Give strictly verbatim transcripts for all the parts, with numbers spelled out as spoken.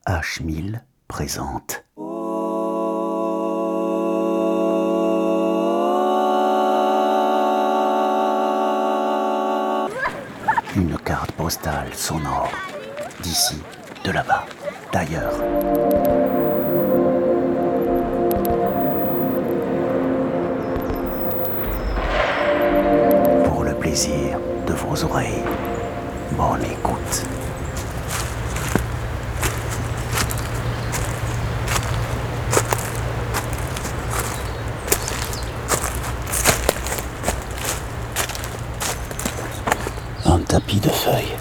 H mille présente. Une carte postale sonore, d'ici, de là-bas, d'ailleurs. Pour le plaisir de vos oreilles, bonne écoute. Un tapis de feuilles.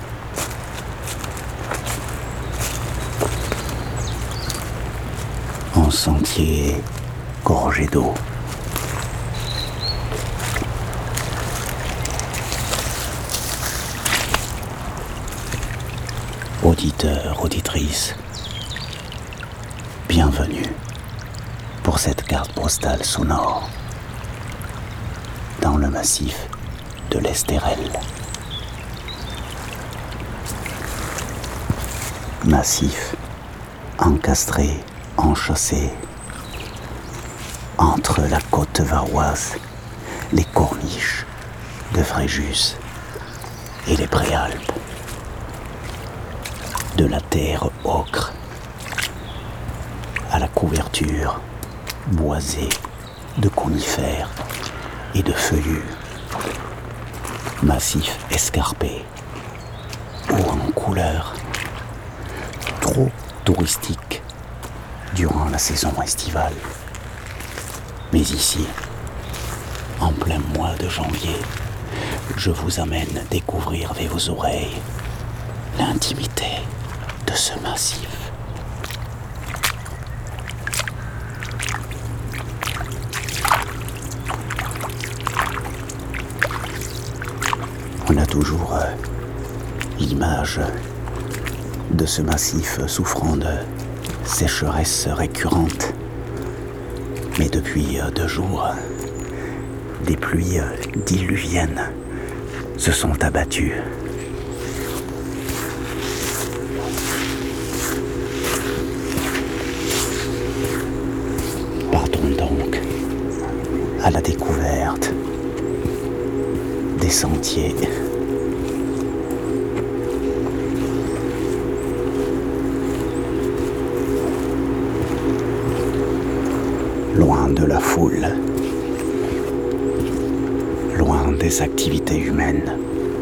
Un sentier gorgé d'eau. Auditeurs, auditrices, bienvenue pour cette carte postale sonore dans le massif de l'Estérel. Massif encastré, enchâssé entre la côte varoise, les corniches de Fréjus et les préalpes. De la terre ocre à la couverture boisée de conifères et de feuillus. Massif escarpé, haut en couleur, trop touristique durant la saison estivale. Mais ici, en plein mois de janvier, je vous amène découvrir avec vos oreilles l'intimité de ce massif. On a toujours euh, l'image de ce massif souffrant de sécheresse récurrente. Mais depuis euh, deux jours, des pluies euh, diluviennes se sont abattues. Partons donc à la découverte des sentiers. Loin de la foule, loin des activités humaines.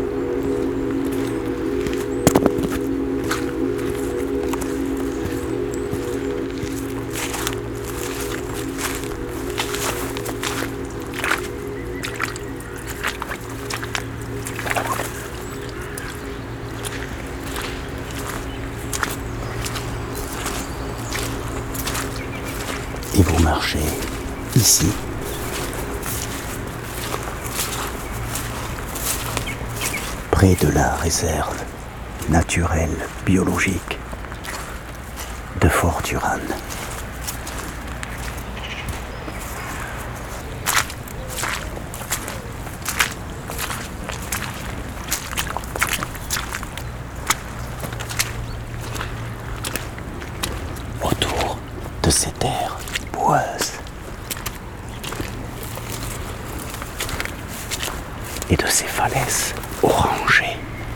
Et vous marchez ici, près de la réserve naturelle biologique de Fort-Turanne. Autour de ces terres boueuses et de ces falaises orangées.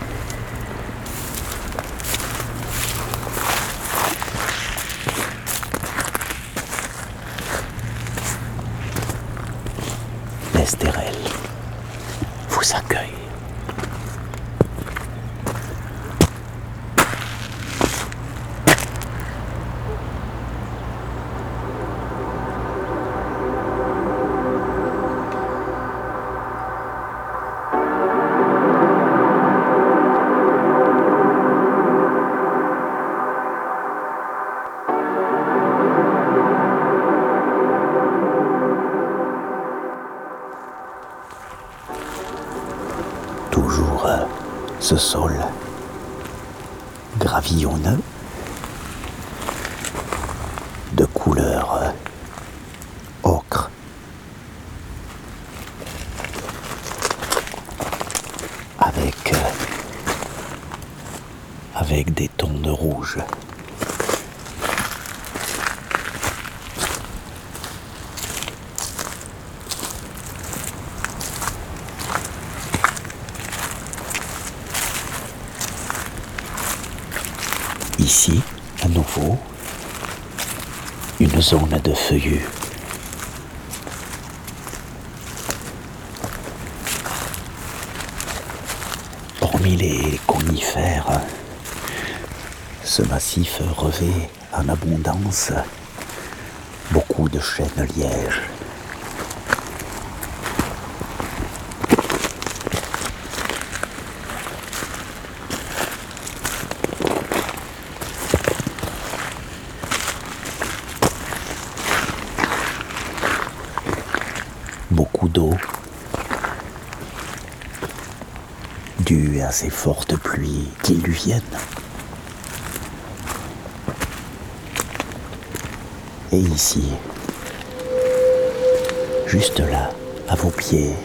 L'Estérel vous accueille. Toujours euh, ce sol gravillonneux de couleur euh, ocre, avec, euh, avec des tons de rouge Ici, à nouveau, une zone de feuillus. Parmi les conifères, ce massif revêt en abondance beaucoup de chênes lièges. Beaucoup d'eau, due à ces fortes pluies qui lui viennent. Et ici, juste là, à vos pieds,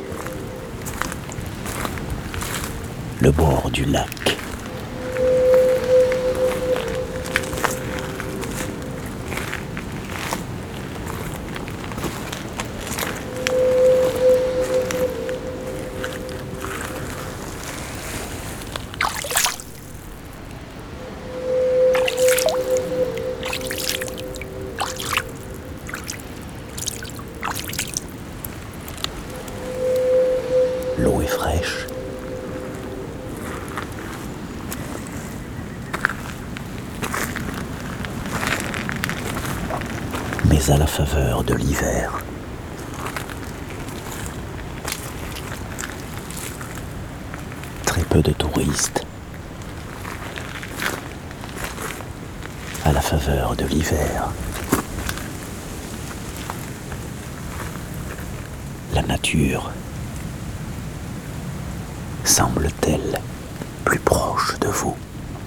le bord du lac. L'eau est fraîche. Mais à la faveur de l'hiver. Très peu de touristes. À la faveur de l'hiver. La nature semble-t-elle plus proche de vous?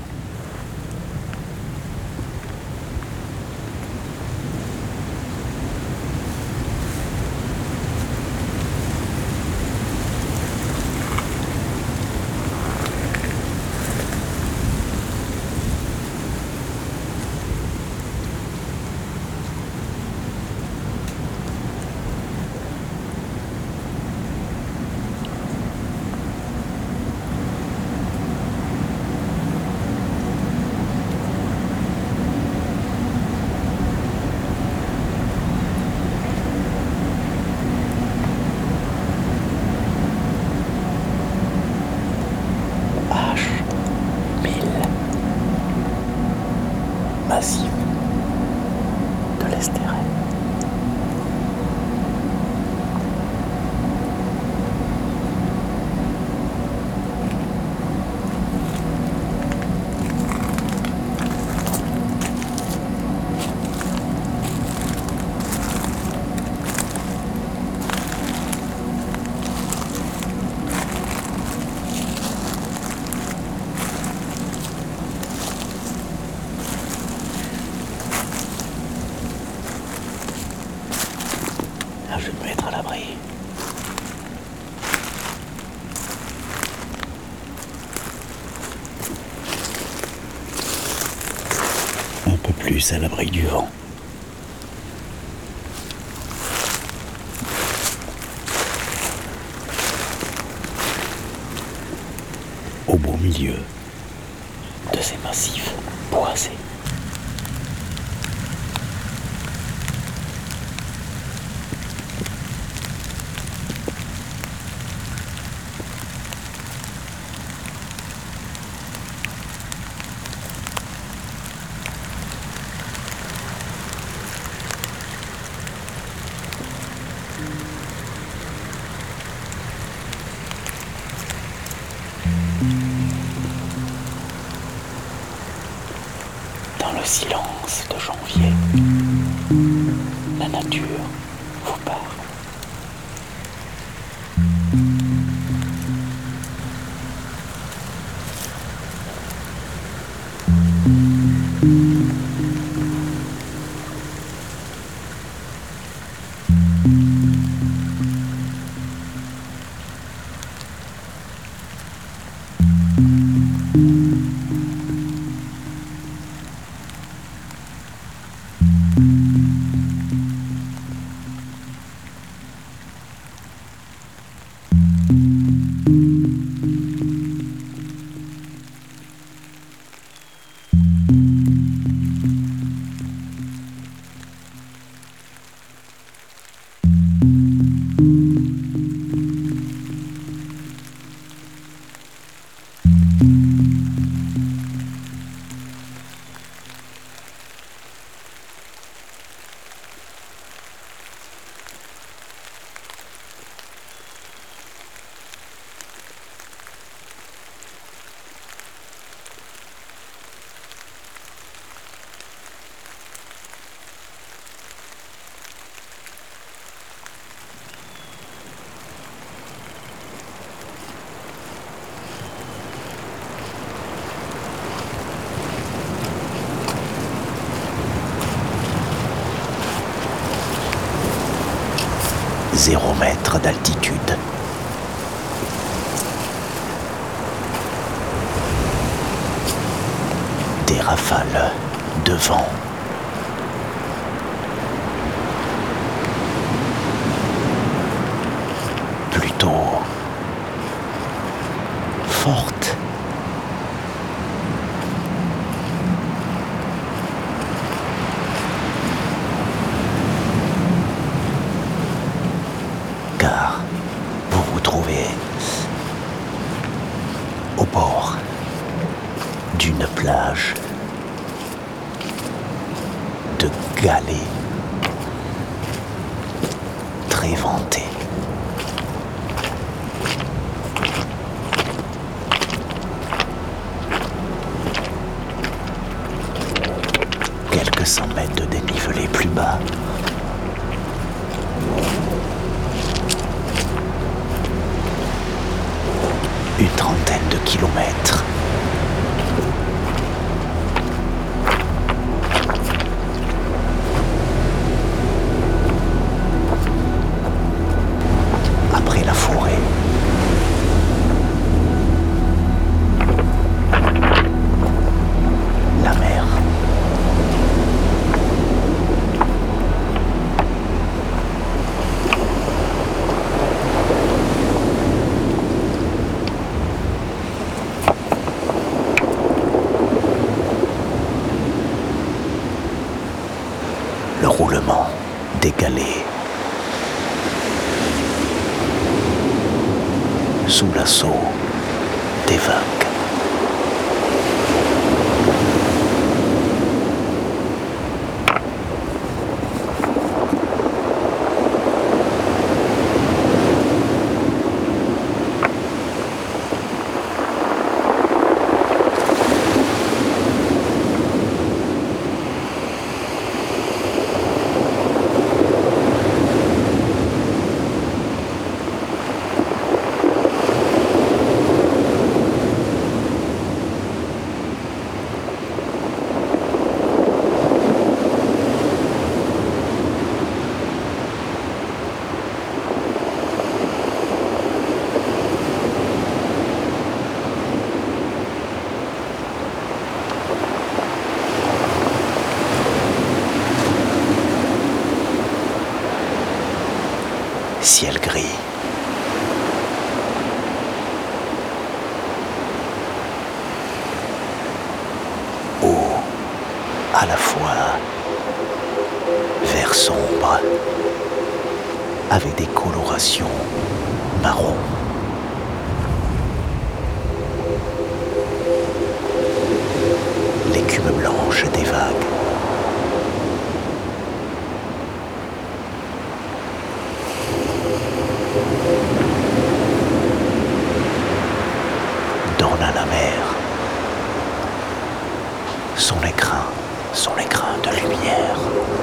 Massif de l'Estérel. Je vais me mettre à l'abri. Un peu plus à l'abri du vent. Au beau milieu de ces massifs boisés. Dans le silence de janvier, la nature vous parle. Zéro mètre d'altitude. Des rafales de vent. Plutôt fortes. Car vous vous trouvez au bord d'une plage de galets très vantée. Quelques cent mètres de dénivelé plus bas, une trentaine de kilomètres. Après la forêt, la mer. Le roulement des galets sous l'assaut des vagues. Ciel gris. Eau à la fois vert sombre avec des colorations marron. L'écume blanche des vagues. Donne à la mer son écrin, son écrin de lumière.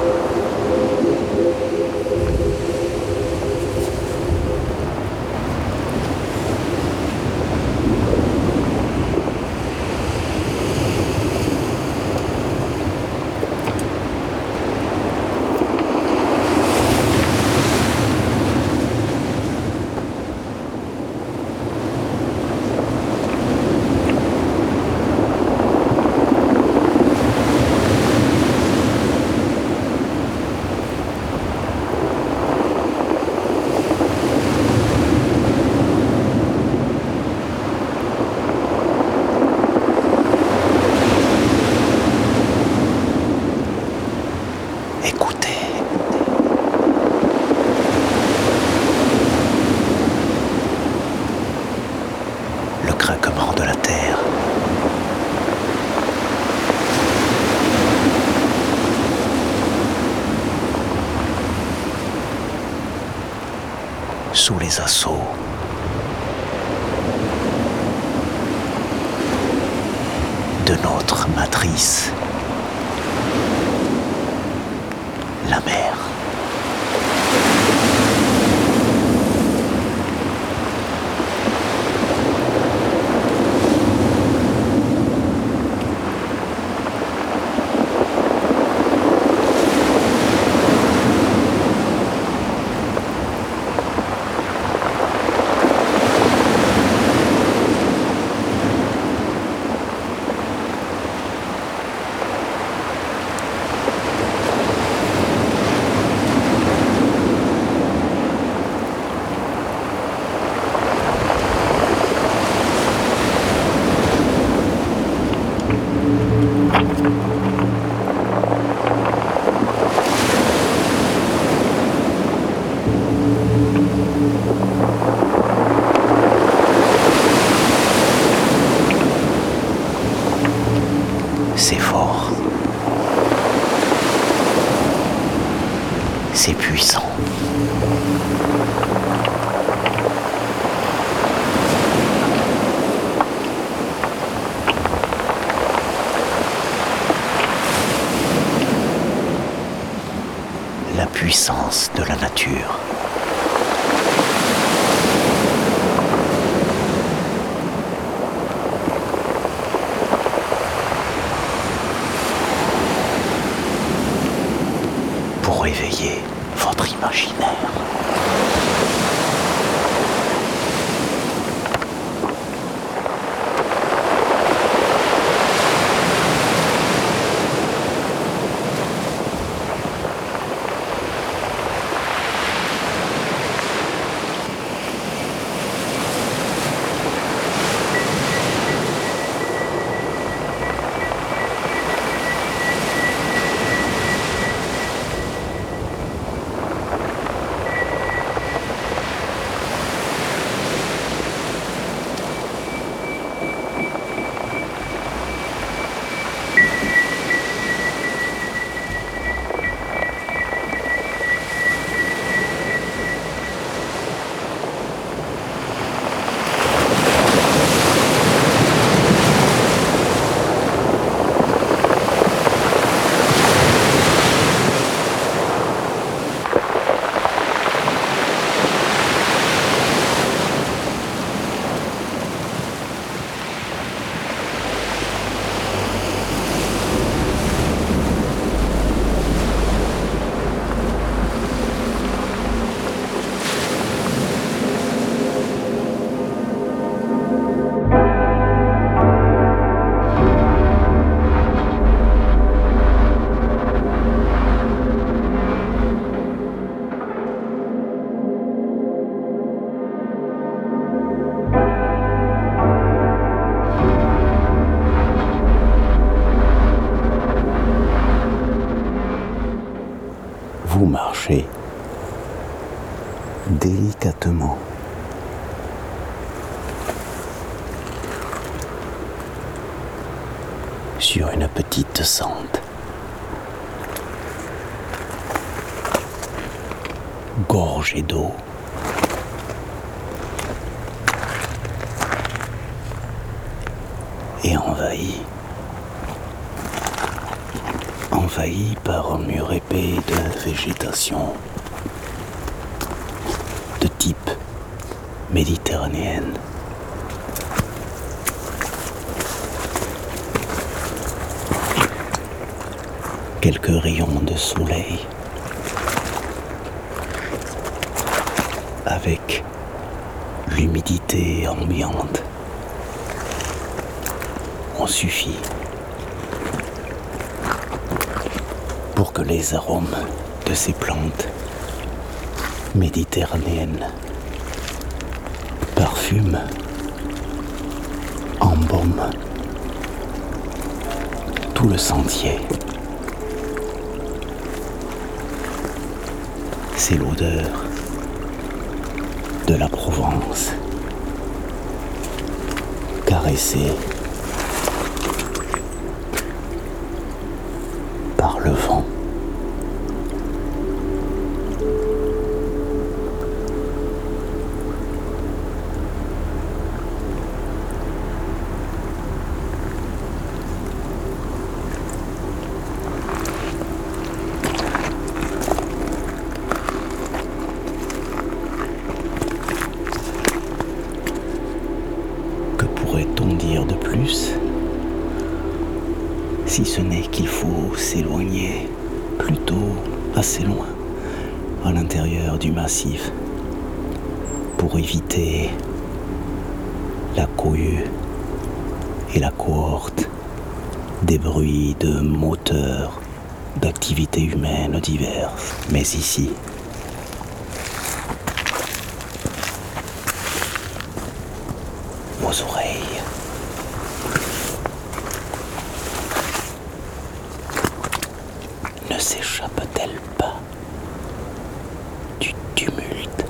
Craquement de la terre. Sous les assauts de notre matrice, la mer. C'est puissant. La puissance de la nature. Pour éveiller votre imaginaire. Vous marchez délicatement sur une petite sente, gorgée d'eau. Et envahie, envahie par un mur épais de végétation de type méditerranéenne. Quelques rayons de soleil avec l'humidité ambiante ont suffi pour que les arômes de ces plantes méditerranéennes parfument, embaument tout le sentier. C'est l'odeur de la Provence, caressée par le vent. Que pourrait-on dire de plus, si ce n'est qu'il faut s'éloigner, plutôt assez loin, à l'intérieur du massif, pour éviter la cohue et la cohorte des bruits de moteurs, d'activités humaines diverses. Mais ici, vos oreilles ne s'échappe-t-elle pas du tumulte?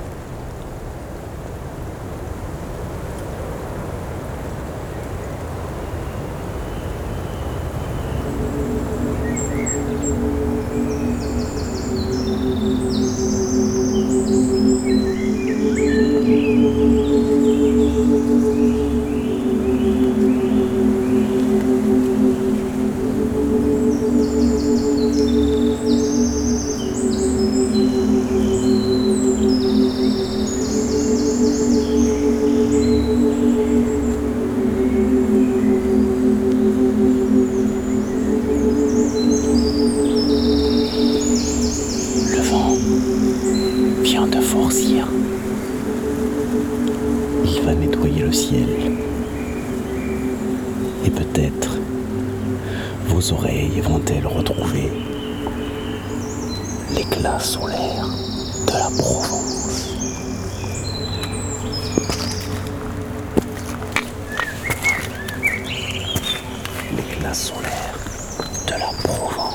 revenir. Il va nettoyer le ciel. Et peut-être vos oreilles vont-elles retrouver l'éclat solaire de la Provence. L'éclat solaire de la Provence.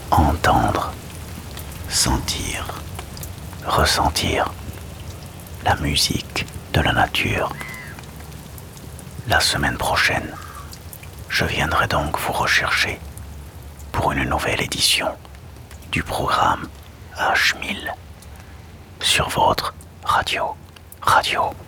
entendre, sentir, ressentir la musique de la nature. La semaine prochaine, je viendrai donc vous rechercher pour une nouvelle édition du programme H mille sur votre radio, radio.